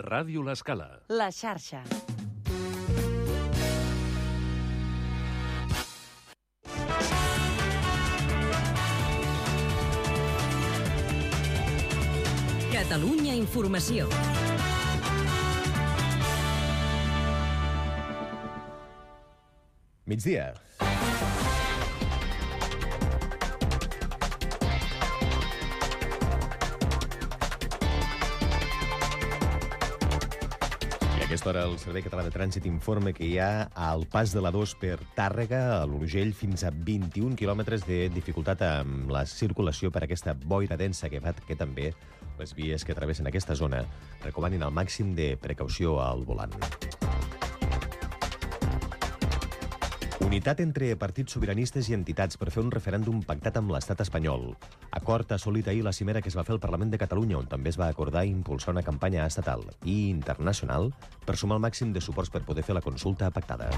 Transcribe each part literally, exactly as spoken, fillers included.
Ràdio L'Escala. La xarxa. Catalunya Informació. Migdia. A aquesta hora el Servei Català de Trànsit informa que hi ha al pas de la dos per Tàrrega, a l'Urgell, fins a vint-i-un quilòmetres de dificultat amb la circulació per aquesta boira densa que fa que també les vies que travessen aquesta zona recomanin el màxim de precaució al volant. Unitat entre partits sobiranistes i entitats per fer un referèndum pactat amb l'estat espanyol. Acord assolit ahir la cimera que es va fer al Parlament de Catalunya, on també es va acordar impulsar una campanya estatal i internacional per sumar el màxim de suports per poder fer la consulta pactada.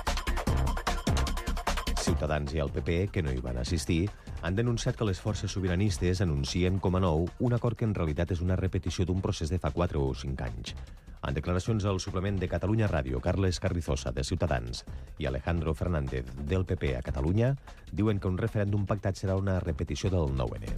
Ciutadans i el P P, que no hi van assistir, han denunciat que les forces sobiranistes anuncien com a nou un acord que en realitat és una repetició d'un procés de fa quatre o cinc anys. En declaracions al suplement de Catalunya Ràdio, Carles Carrizosa, de Ciutadans, i Alejandro Fernández, del P P a Catalunya, diuen que un referèndum pactat serà una repetició del nou ene.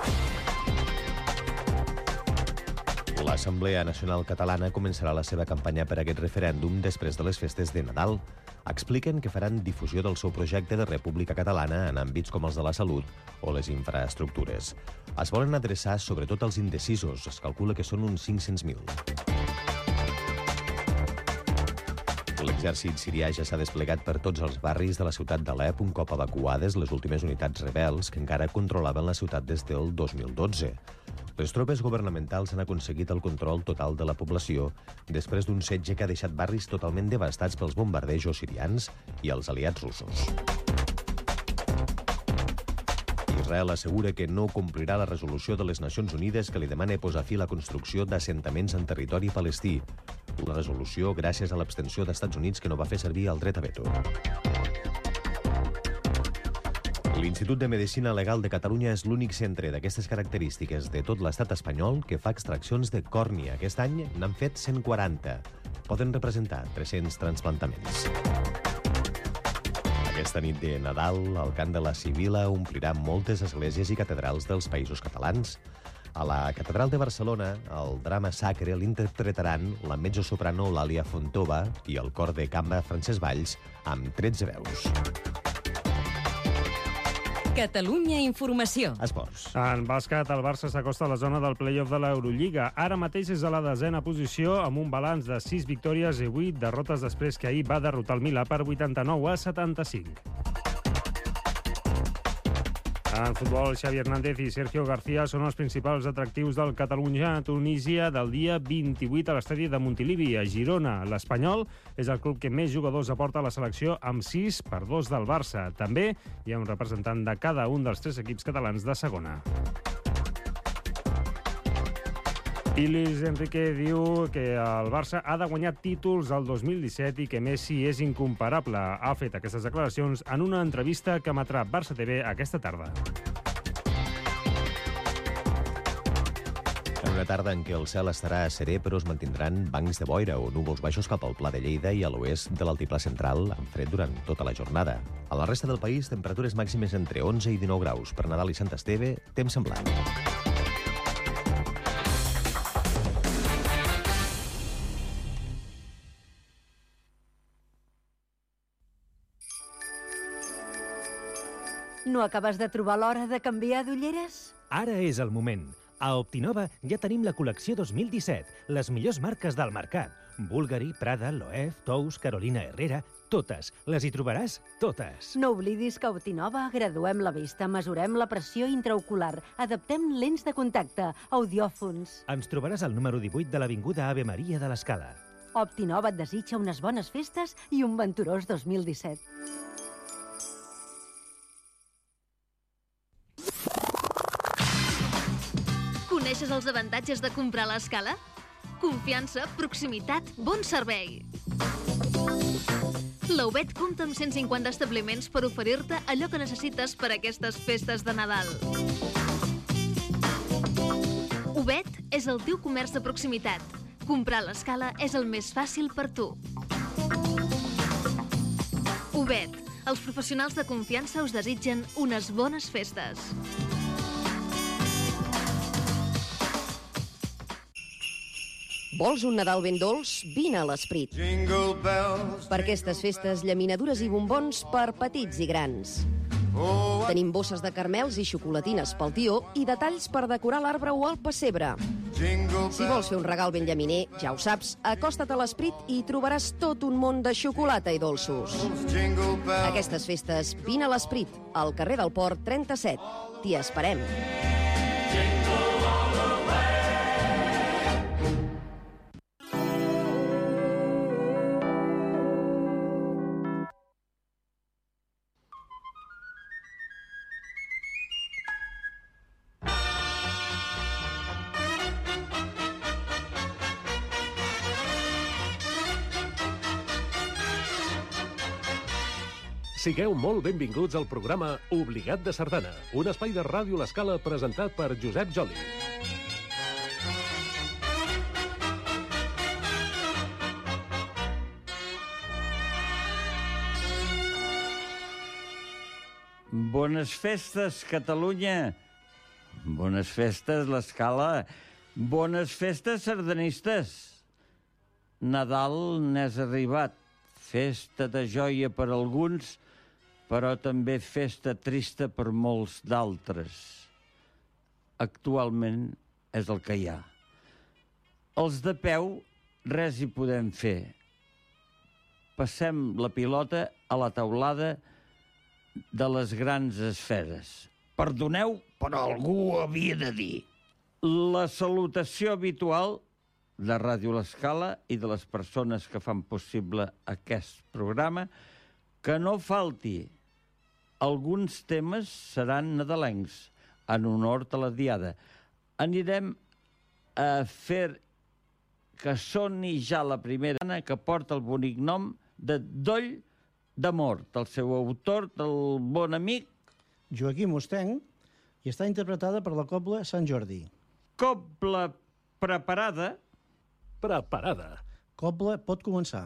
L'Assemblea Nacional Catalana començarà la seva campanya per aquest referèndum després de les festes de Nadal. Expliquen que faran difusió del seu projecte de República Catalana en àmbits com els de la salut o les infraestructures. Es volen adreçar sobretot als indecisos, es calcula que són uns cinc-cents mil. L'exèrcit sirià ja s'ha desplegat per tots els barris de la ciutat d'Alep un cop evacuades les últimes unitats rebels que encara controlaven la ciutat des del dos mil dotze. Les tropes governamentals han aconseguit el control total de la població després d'un setge que ha deixat barris totalment devastats pels bombardejos sirians i els aliats russos. Israel assegura que no complirà la resolució de les Nacions Unides que li demana posar fi a la construcció d'assentaments en territori palestí. Una resolució gràcies a l'abstenció d'Estats Units que no va fer servir el dret a veto. L'Institut de Medicina Legal de Catalunya és l'únic centre d'aquestes característiques de tot l'estat espanyol que fa extraccions de còrnia. Aquest any n'han fet cent quaranta. Poden representar tres-cents transplantaments. Aquesta nit de Nadal, el cant de la Sibila omplirà moltes esglésies i catedrals dels països catalans. A la Catedral de Barcelona, el drama sacre l'interpretaran la mezzosoprano Làlia Fontova i el cor de cambra Francesc Valls amb tretze veus. Catalunya Informació. Esports. En bàsquet, el Barça s'acosta a la zona del play-off de l'Eurolliga. Ara mateix és a la desena posició amb un balanç de sis victòries i vuit derrotes després que ahir va derrotar el Milà per vuitanta-nou a setanta-cinc. En futbol, Xavi Hernández i Sergio García són els principals atractius del Catalunya-Tunísia del dia vint-i-vuit a l'estadi de Montilivi, a Girona. L'Espanyol és el club que més jugadors aporta a la selecció, amb sis per dos del Barça. També hi ha un representant de cada un dels tres equips catalans de segona. I Luis Enrique diu que el Barça ha de guanyar títols al dos mil disset i que Messi és incomparable. Ha fet aquestes declaracions en una entrevista que emetrà Barça T V aquesta tarda. En una tarda en què el cel estarà serè, però es mantindran bancs de boira o núvols baixos cap al Pla de Lleida i a l'oest de l'altiplà central, amb fred durant tota la jornada. A la resta del país, temperatures màximes entre onze i dinou graus. Per Nadal i Sant Esteve, temps semblant. No acabes de trobar l'hora de canviar d'ulleres? Ara és el moment. A Optinova ja tenim la col·lecció dos mil disset, les millors marques del mercat. Bulgari, Prada, Loewe, Tous, Carolina Herrera, totes. Les hi trobaràs totes. No oblidis que a Optinova graduem la vista, mesurem la pressió intraocular, adaptem lents de contacte, audiòfons. Ens trobaràs al número divuit de l'Avinguda Ave Maria de l'Escala. Optinova et desitja unes bones festes i un venturós dos mil disset. Coneixes els avantatges de comprar a l'Escala? Confiança, proximitat, bon servei. La U B E T compta amb cent cinquanta establiments per oferir-te allò que necessites per a aquestes festes de Nadal. U B E T és el teu comerç de proximitat. Comprar a l'Escala és el més fàcil per tu. Ubet, els professionals de confiança us desitgen unes bones festes. Vols un Nadal ben dolç? Vine a l'Esprit. Per aquestes festes, llaminadures i bombons per petits i grans. Tenim bosses de carmels i xocolatines pel tió i detalls per decorar l'arbre o el pessebre. Si vols fer un regal ben llaminer, ja ho saps, acosta't a l'Esprit i trobaràs tot un món de xocolata i dolços. Aquestes festes, vine a l'Esprit, al carrer del Port trenta-set. T'hi esperem. Sigueu molt benvinguts al programa Obligat de Sardana, un espai de Ràdio L'Escala presentat per Josep Joli. Bones festes, Catalunya! Bones festes, l'Escala! Bones festes, sardanistes! Nadal n'és arribat. Festa de joia per alguns, però també festa trista per molts d'altres. Actualment és el que hi ha. Els de peu, res hi podem fer. Passem la pilota a la taulada de les grans esferes. Perdoneu, però algú ho havia de dir. La salutació habitual de Ràdio L'Escala i de les persones que fan possible aquest programa, que no falti. Alguns temes seran nadalencs, en honor a la Diada. Anirem a fer que soni ja la primera que porta el bonic nom de Doll d'Amor, del seu autor, del bon amic Joaquim Ostenc, i està interpretada per la Cobla Sant Jordi. Cobla preparada. Preparada. Cobla pot començar.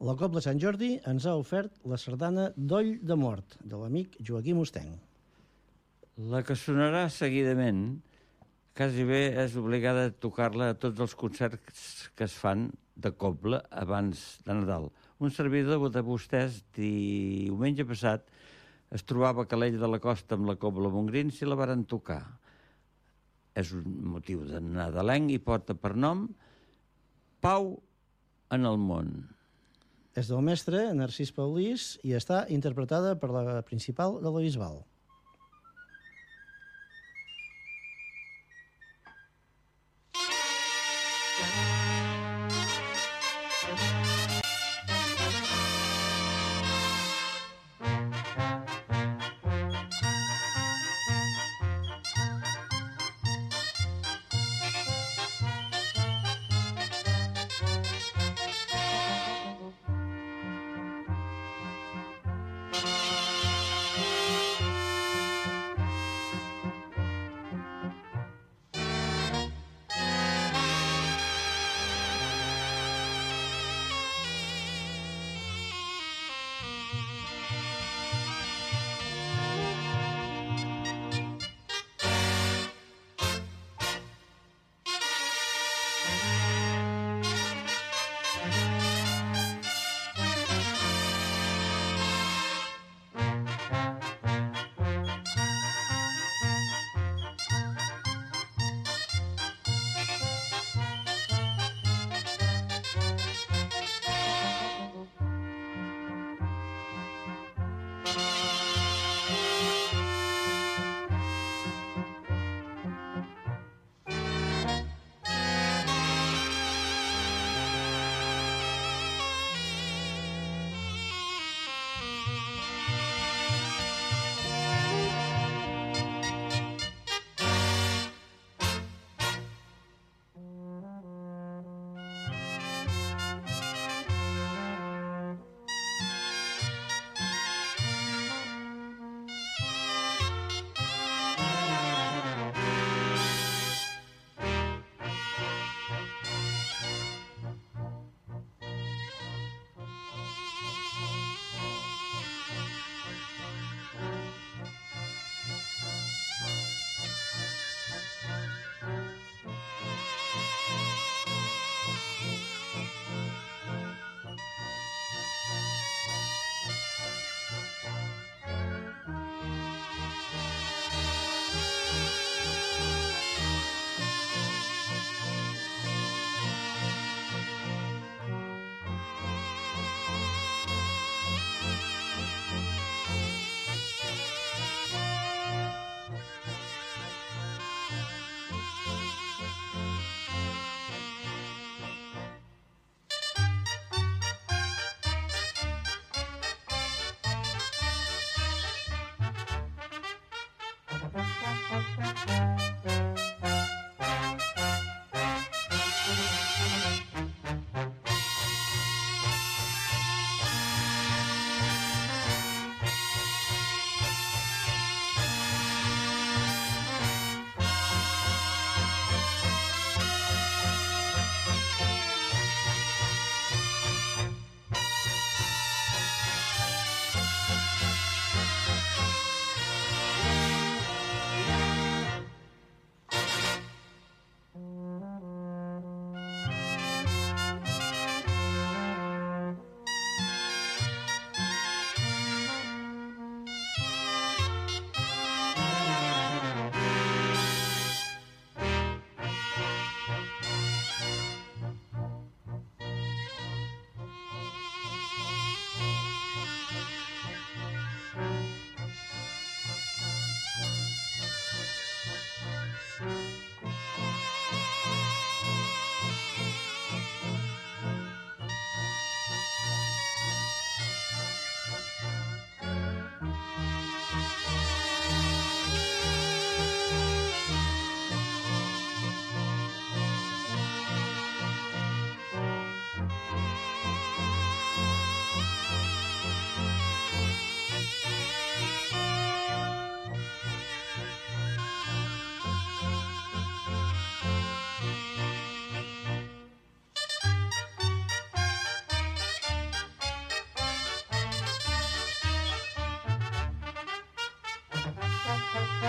La Cobla Sant Jordi ens ha ofert la sardana Doll de Mort, de l'amic Joaquim Ostenc. La que sonarà seguidament, quasi bé és obligada a tocar-la a tots els concerts que es fan de cobla abans de Nadal. Un servidor de vostès, diumenge passat, es trobava a Calella de la Costa amb la cobla Montgrins i la varen tocar. És un motiu de nadalenc i porta per nom Pau en el món. És del mestre Narcís Paulís i està interpretada per la principal de la Bisbal.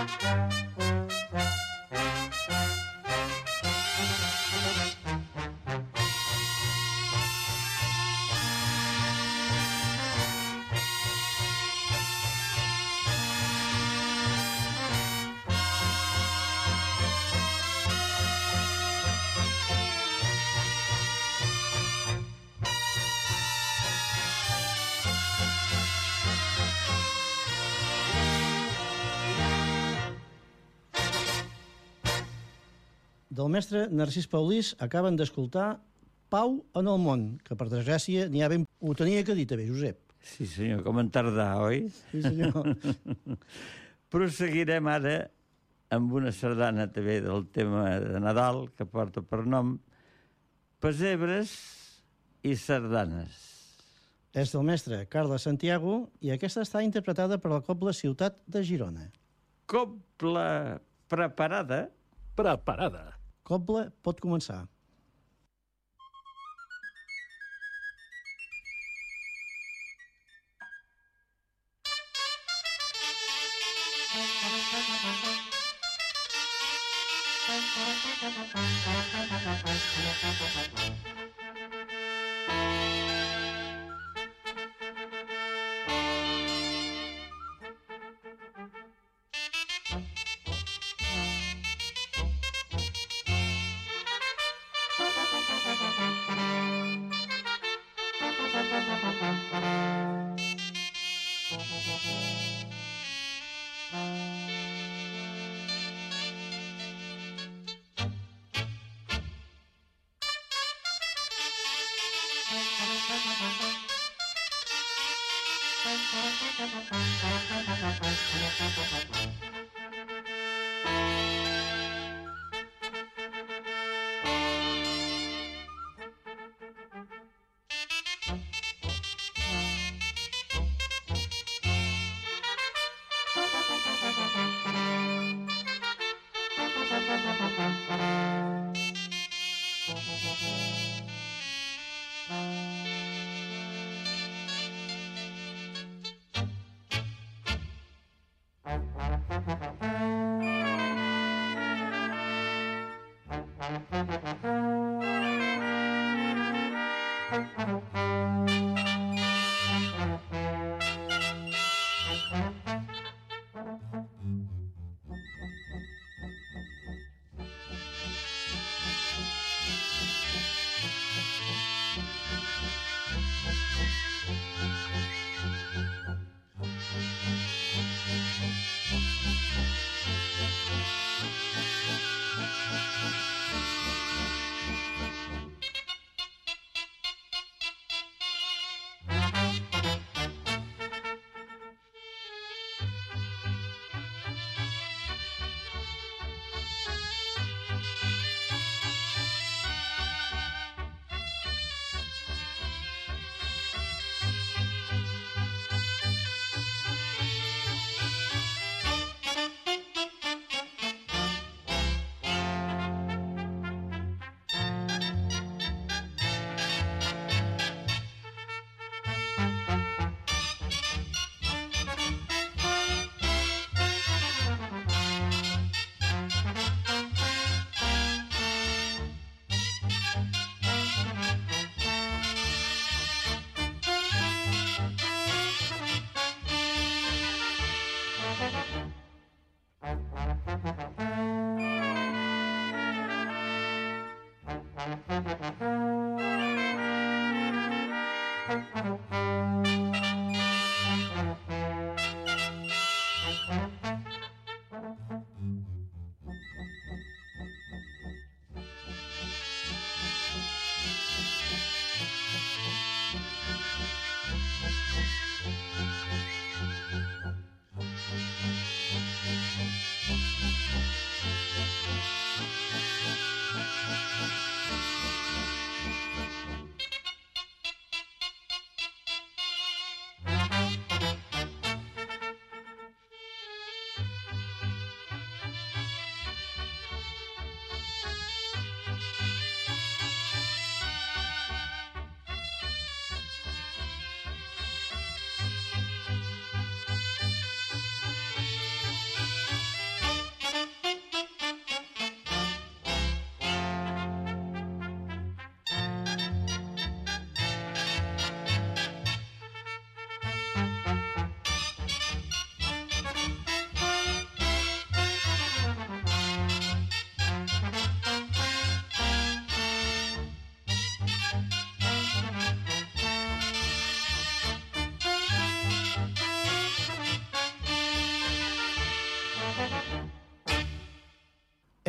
Del mestre Narcís Paulís acaben d'escoltar Pau en el món, que per desgràcia n'hi ha ben... Ho tenia que dir també, Josep. Sí, senyor, com en tardà, oi? Sí, senyor. Proseguirem ara amb una sardana també del tema de Nadal, que porta per nom Pessebres i sardanes. És del mestre Carles Santiago i aquesta està interpretada per la Cobla Ciutat de Girona. Cobla preparada? Preparada. Cobla pot començar.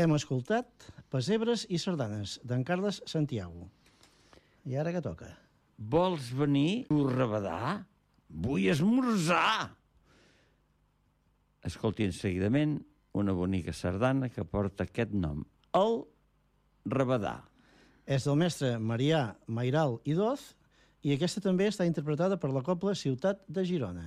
hem escoltat Pessebres i sardanes, d'en Carles Santiago. I ara què toca? Vols venir a Rabadà? Vull esmorzar! Escoltin seguidament una bonica sardana que porta aquest nom, el Rabadà. És del mestre Marià Mairal i Doz, i aquesta també està interpretada per la cobla Ciutat de Girona.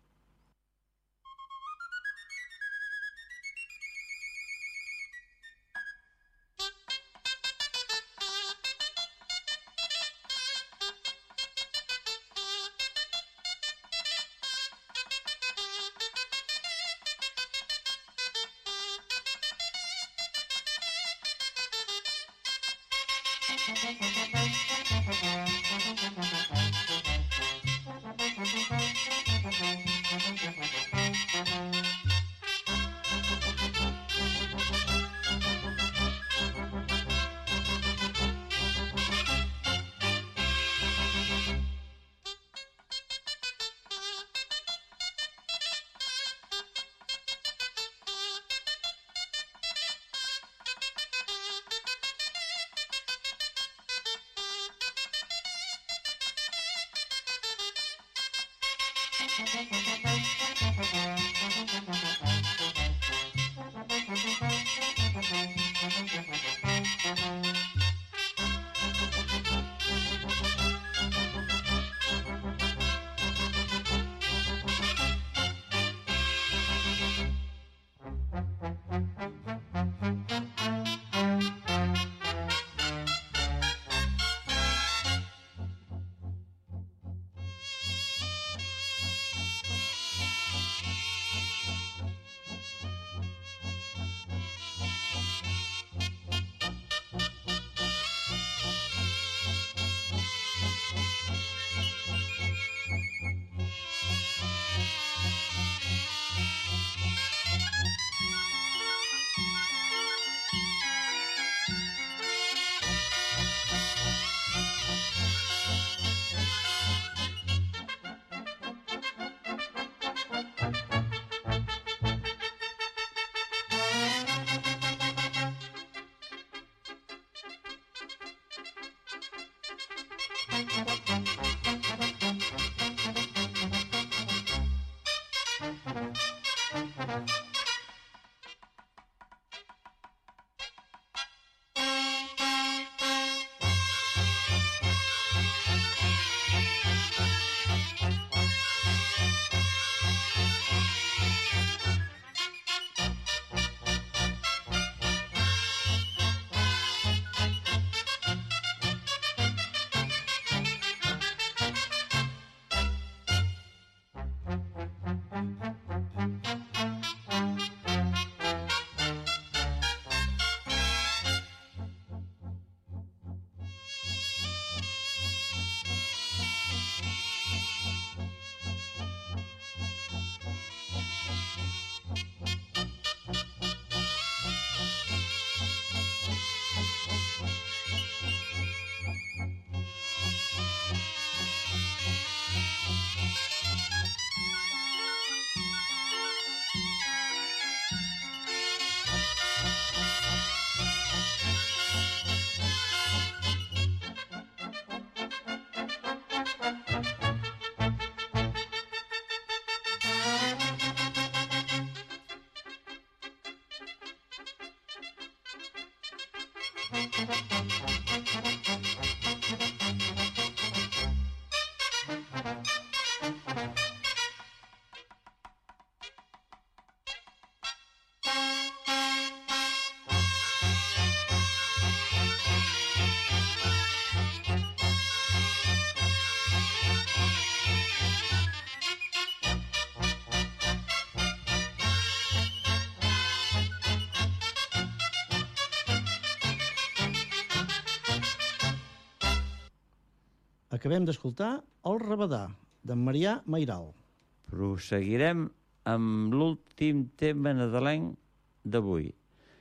Acabem d'escoltar El Rabadà, d'en Marià Mairal. Proseguirem amb l'últim tema nadalenc d'avui.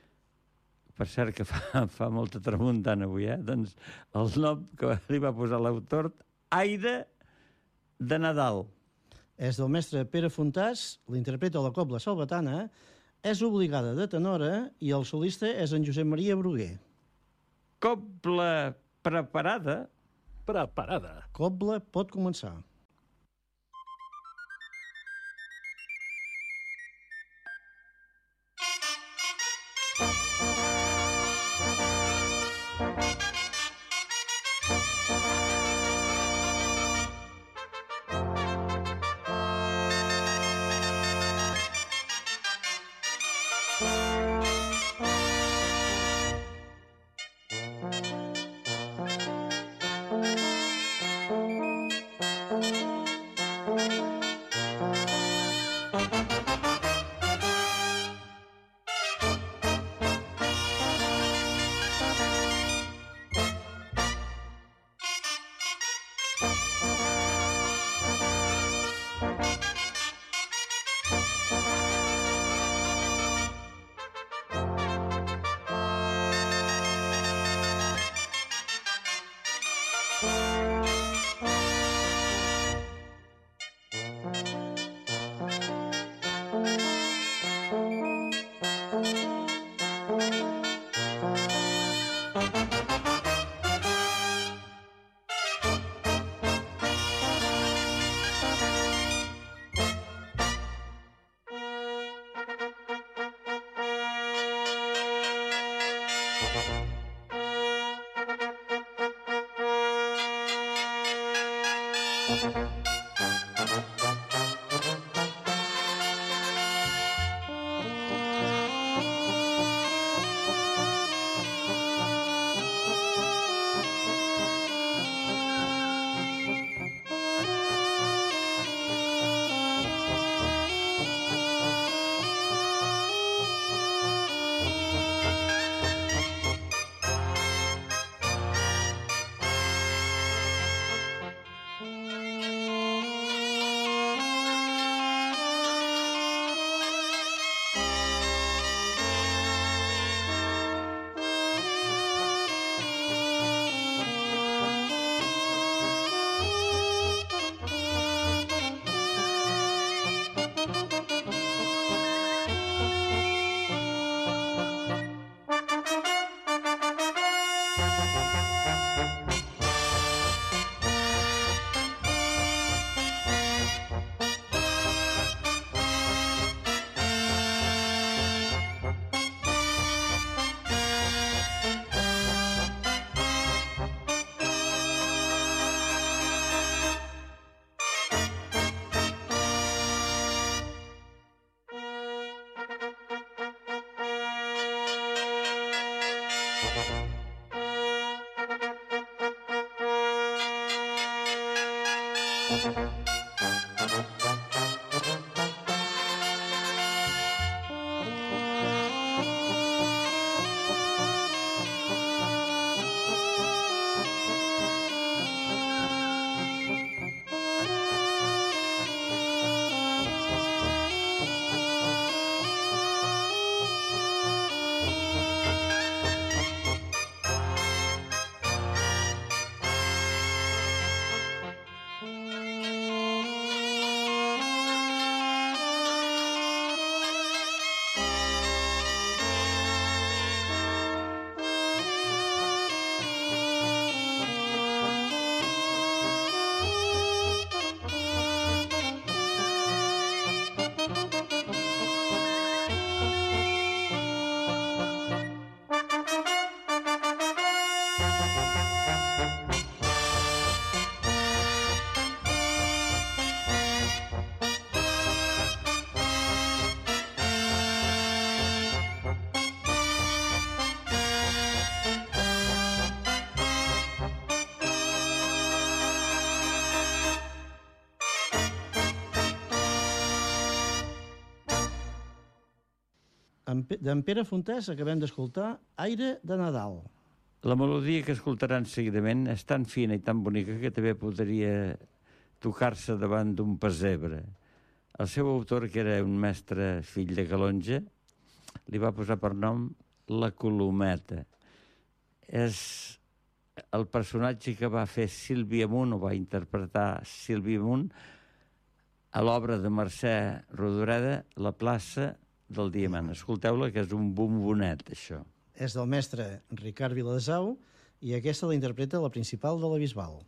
Per cert que fa, fa molta tramuntana avui, eh? Doncs el nom que li va posar l'autor, Aire de Nadal. És del mestre Pere Fontàs, l'interpreta la cobla salvatana, és obligada de tenora i el solista és en Josep Maria Bruguer. Cobla preparada. Preparada. Cobla pot començar. D'en Pere Fontès acabem d'escoltar Aire de Nadal. La melodia que escoltaran seguidament és tan fina i tan bonica que també podria tocar-se davant d'un pessebre. El seu autor, que era un mestre fill de Calonge, li va posar per nom La Colometa. És el personatge que va fer Sílvia Munt, o va interpretar Sílvia Munt, a l'obra de Mercè Rodoreda, La plaça del Diamant. Escolteu-la, que és un bombonet, això. És del mestre Ricard Viladesau i aquesta la interpreta la principal de la Bisbal.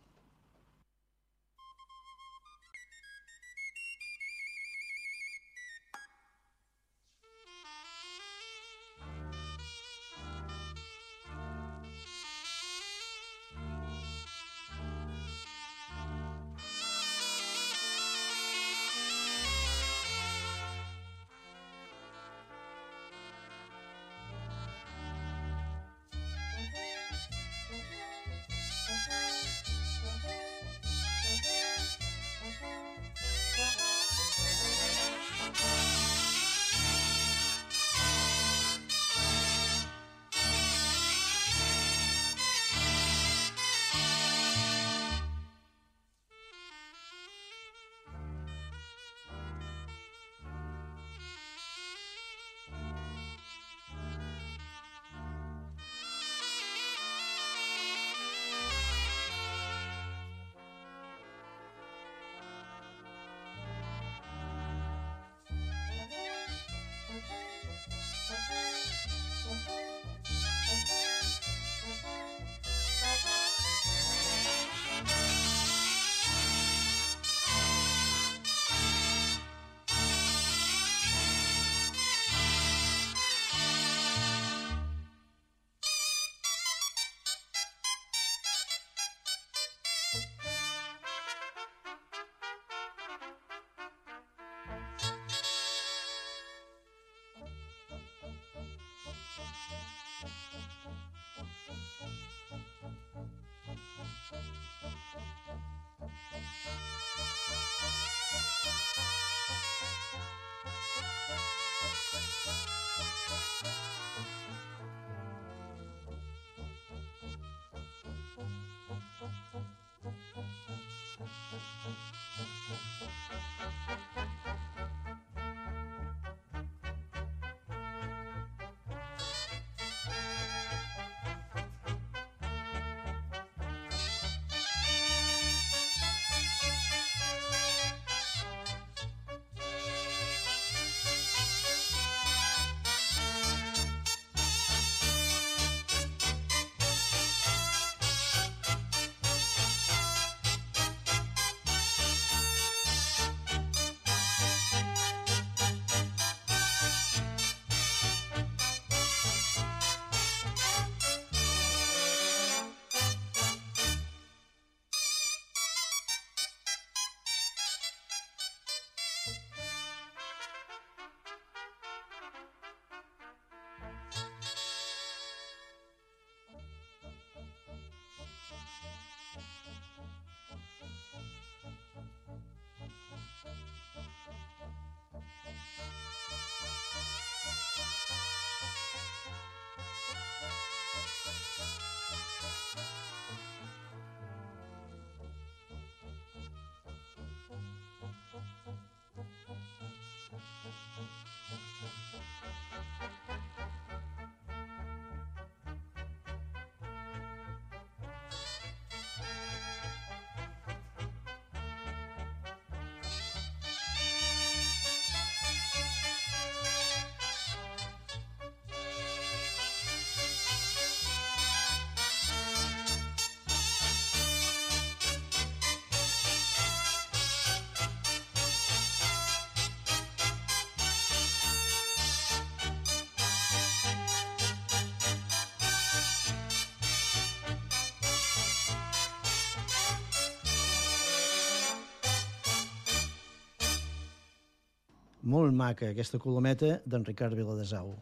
Molt maca, aquesta colometa d'en Ricard Viladesau.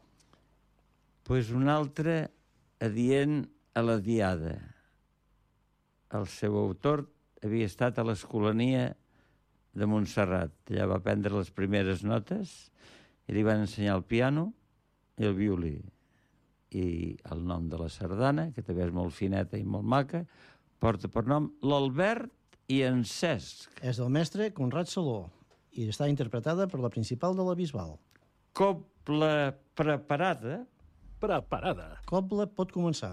Pues una altra adient a la Diada. El seu autor havia estat a l'Escolania de Montserrat. Allà va prendre les primeres notes i li van ensenyar el piano i el violí. I el nom de la sardana, que també és molt fineta i molt maca, porta per nom l'Albert i en Cesc. És del mestre Conrad Saló i està interpretada per la principal de la Bisbal. Cobla preparada. Preparada. Cobla pot començar.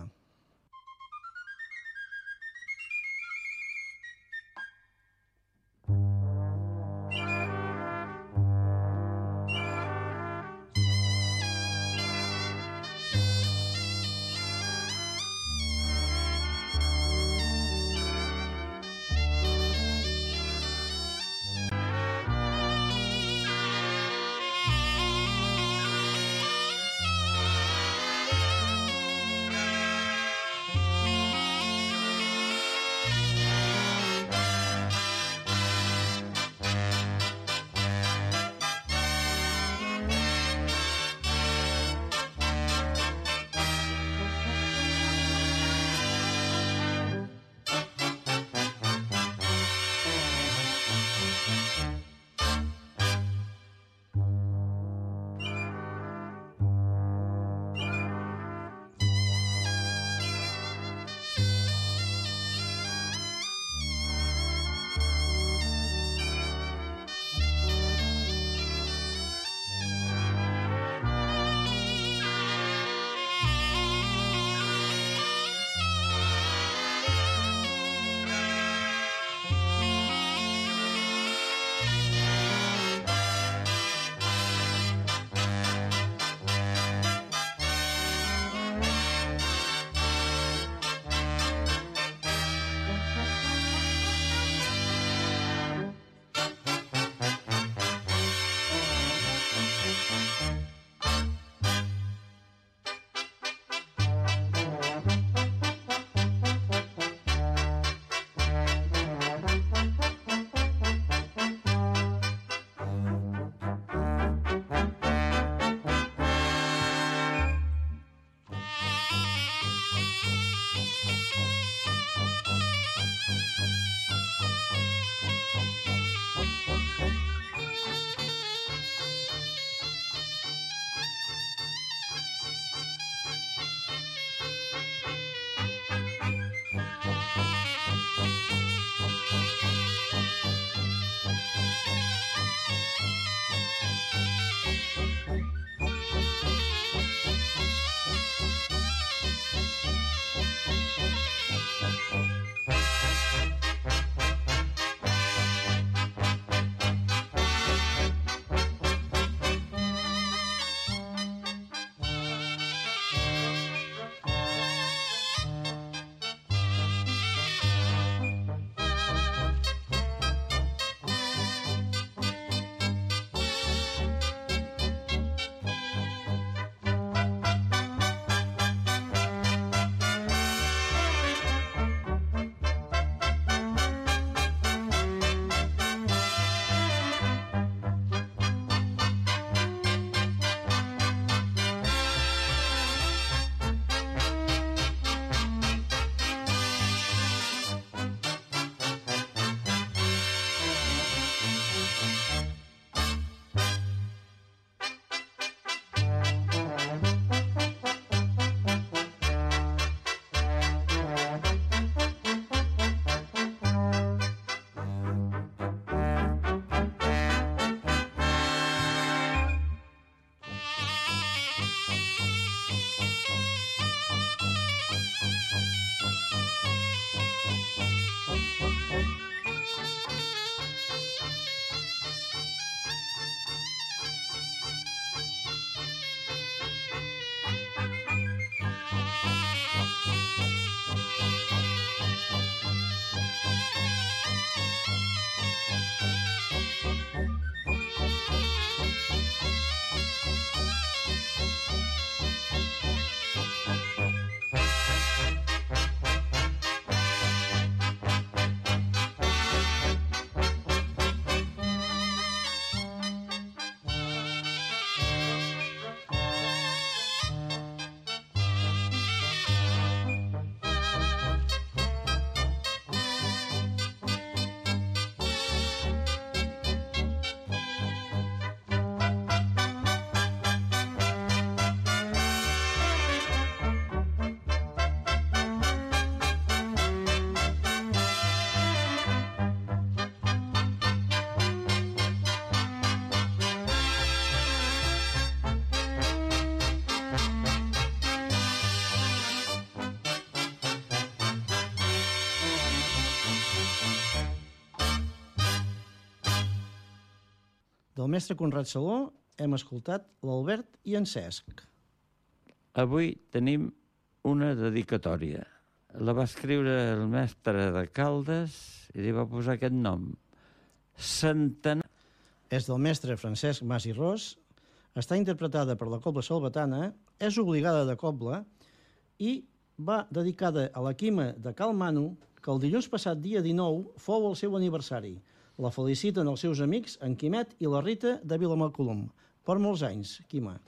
Del mestre Conrad Saló hem escoltat l'Albert i en Cesc. Avui tenim una dedicatòria. La va escriure el mestre de Caldes i li va posar aquest nom. Centenar. És del mestre Francesc Mas i Ros, està interpretada per la Cobla Salvatana, és obligada de cobla i va dedicada a la Quima de Cal Manu, que el dilluns passat dia dinou fou el seu aniversari. La feliciten els seus amics en Quimet i la Rita de Vilamalcolom. Per molts anys, Quima.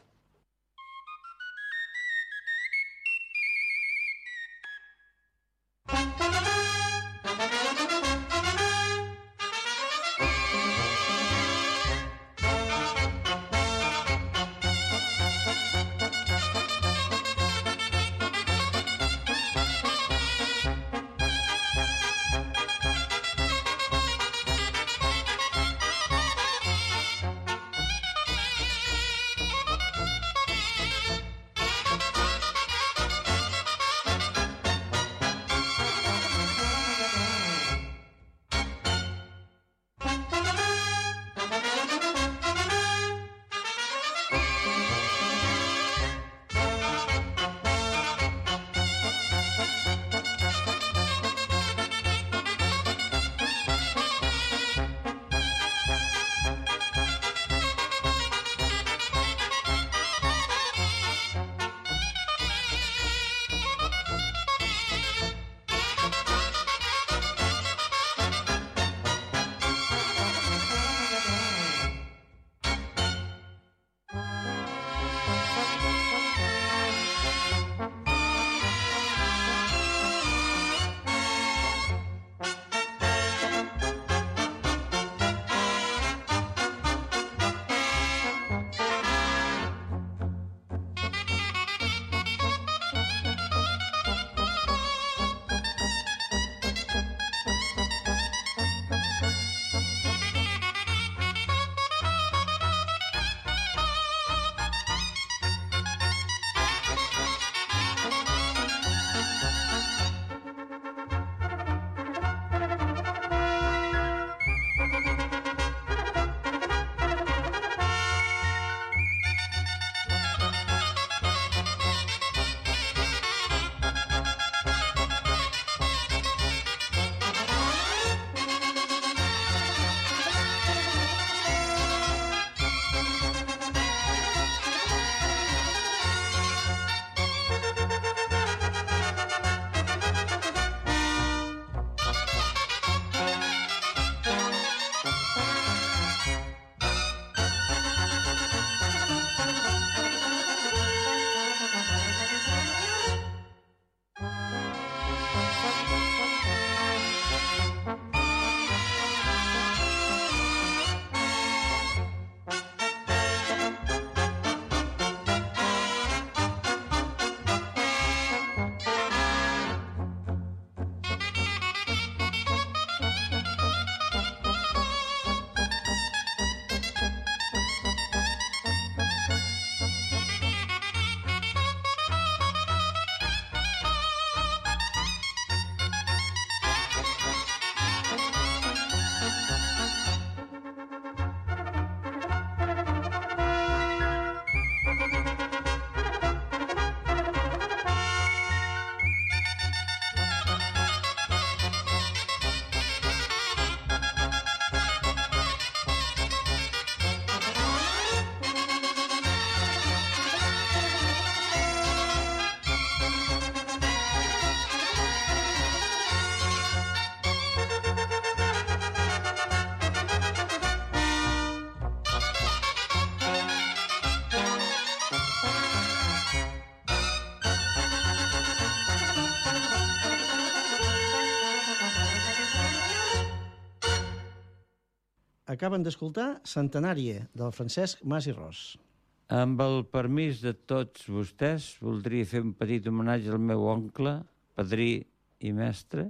Acaben d'escoltar Centenària, del Francesc Mas i Ros. Amb el permís de tots vostès, voldria fer un petit homenatge al meu oncle, padrí i mestre,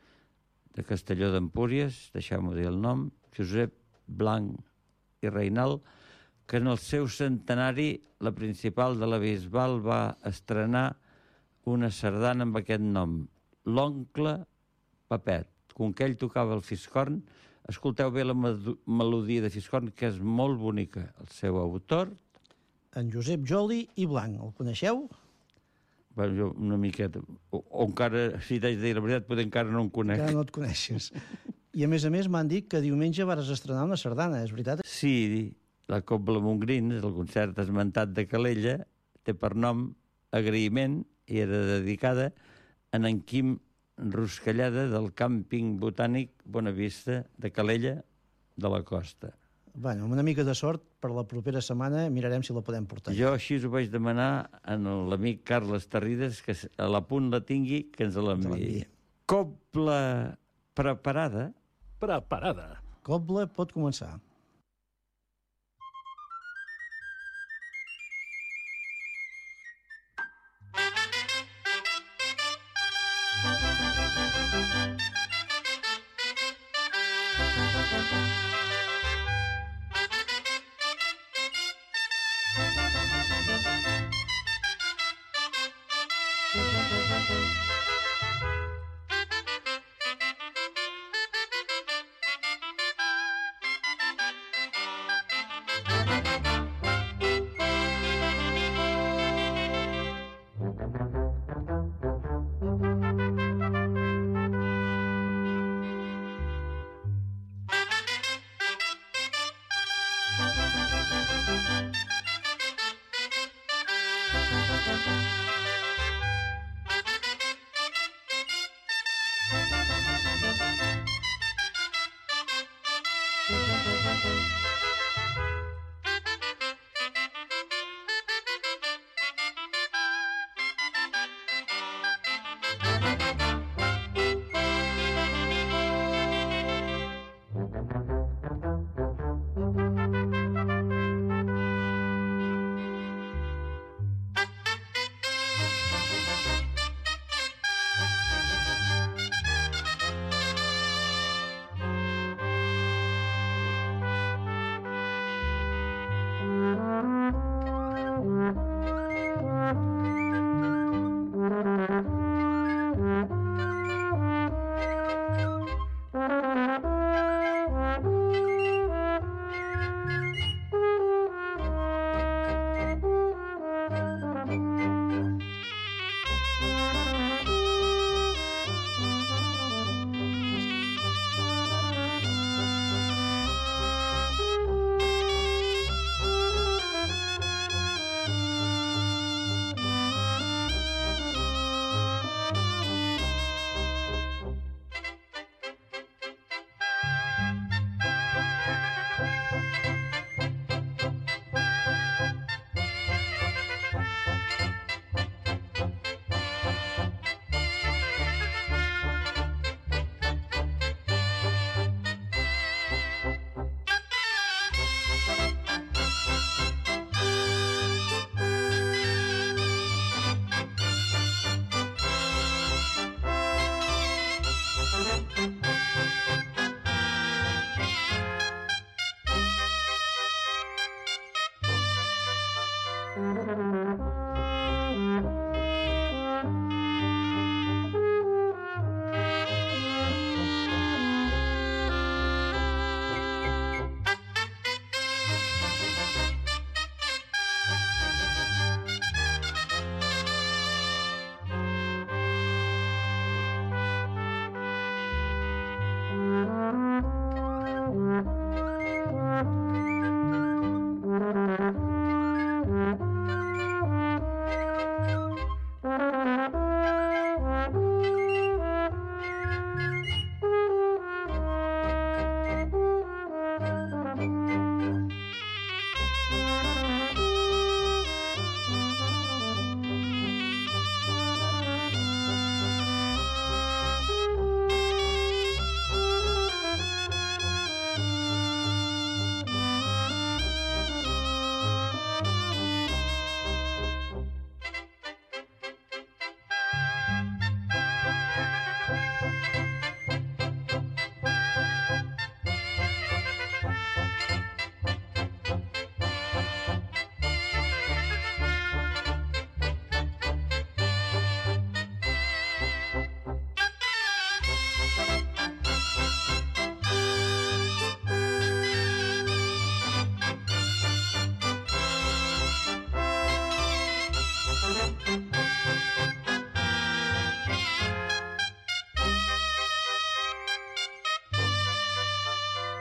de Castelló d'Empúries, deixeu-m'ho dir el nom, Josep Blanc i Reinal, que en el seu centenari la principal de la Bisbal va estrenar una sardana amb aquest nom, l'oncle Papet. Com que ell tocava el fiscorn, Escolteu bé la melodia de Fiscorn, que és molt bonica. El seu autor... En Josep Joli i Blanc. El coneixeu? Bueno, jo una miqueta. O, o encara, si t'haig de dir la veritat, potser encara no en conec. Encara no et coneixes. I a més a més m'han dit que diumenge vares estrenar una sardana, és veritat? Sí, la Cobla Montgrins, el concert esmentat de Calella, té per nom Agraïment i era dedicada a en Quim Ruscallada del càmping botànic Bonavista de Calella de la Costa. Bueno, amb una mica de sort, per la propera setmana mirarem si la podem portar. Jo així ho vaig demanar a l'amic Carles Terrides, que a la punt la tingui, que ens l'enviï. Cobla preparada? Preparada. Cobla pot començar.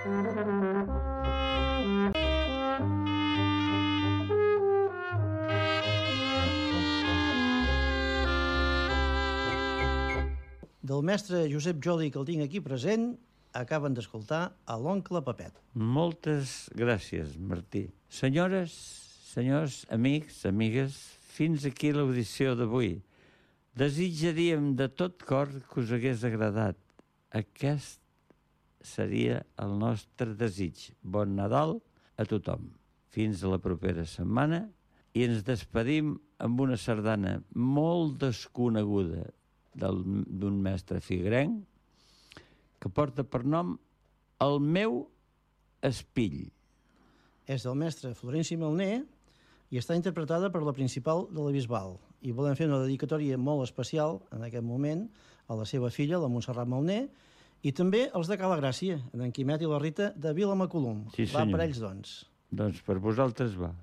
Del mestre Josep Joli, que el tinc aquí present, acaben d'escoltar a l'oncle Pepet. Moltes gràcies, Martí. Senyores, senyors, amics, amigues, fins aquí l'audició d'avui. Desitjaríem de tot cor que us hagués agradat. Aquest seria el nostre desig. Bon Nadal a tothom. Fins a la propera setmana i ens despedim amb una sardana molt desconeguda d'un mestre figuerenc que porta per nom El meu espill. És del mestre Florenci Melner i està interpretada per la principal de la Bisbal. I volem fer una dedicatòria molt especial en aquest moment a la seva filla, la Montserrat Melner, i també els de Cala Gràcia, en Quimet i la Rita de Vilamacolum. Sí, va senyor. per ells, doncs. Doncs per vosaltres va.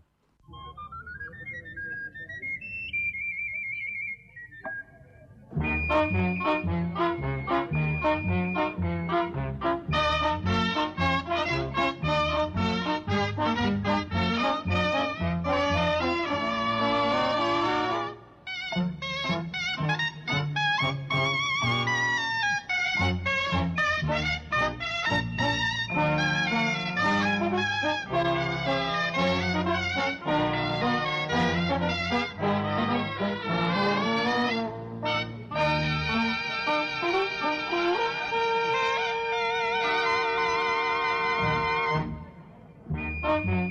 Mm-hmm.